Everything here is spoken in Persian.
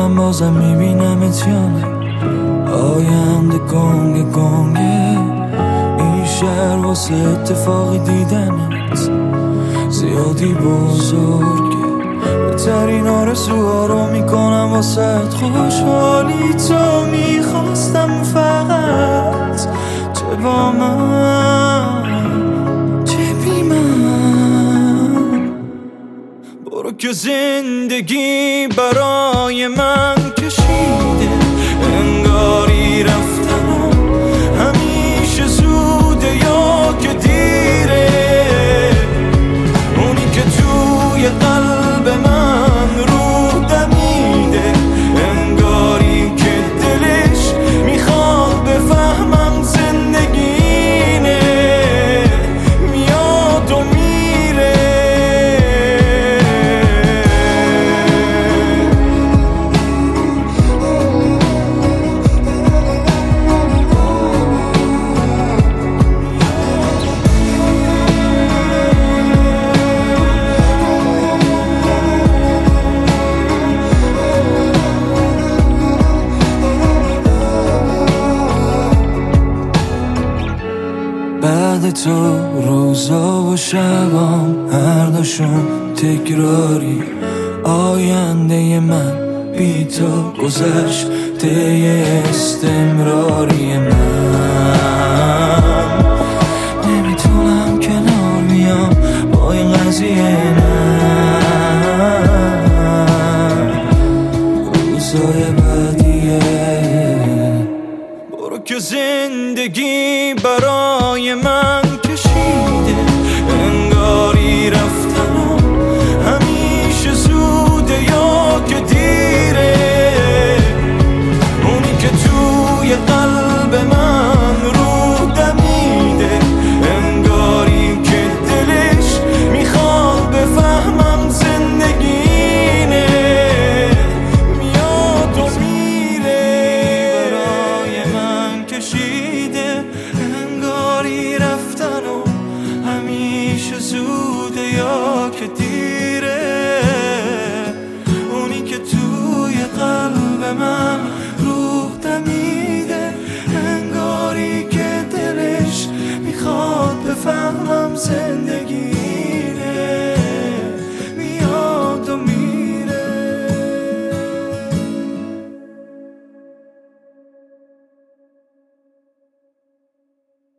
من بازم میبینمت یا نه؟ آینده گنگ گنگه این شهر واسه اتفاقی دیدنت زیادی بزرگه. بهترین آرزوها رو میکنم واسه خوشحالی تو میخواستم فقط چه با من چه بی من. برو که زندگی برای من کشیده انگاری رفتنم همیشه زوده یا که دیره. اونی که توی قلب من رو دمیده انگاری که دلش میخواد بفهمم زندگینه میاد و میره. بعد تو روزا و شبام هر دوشون تکراری. آینده من بی تو گذشته استمراری من.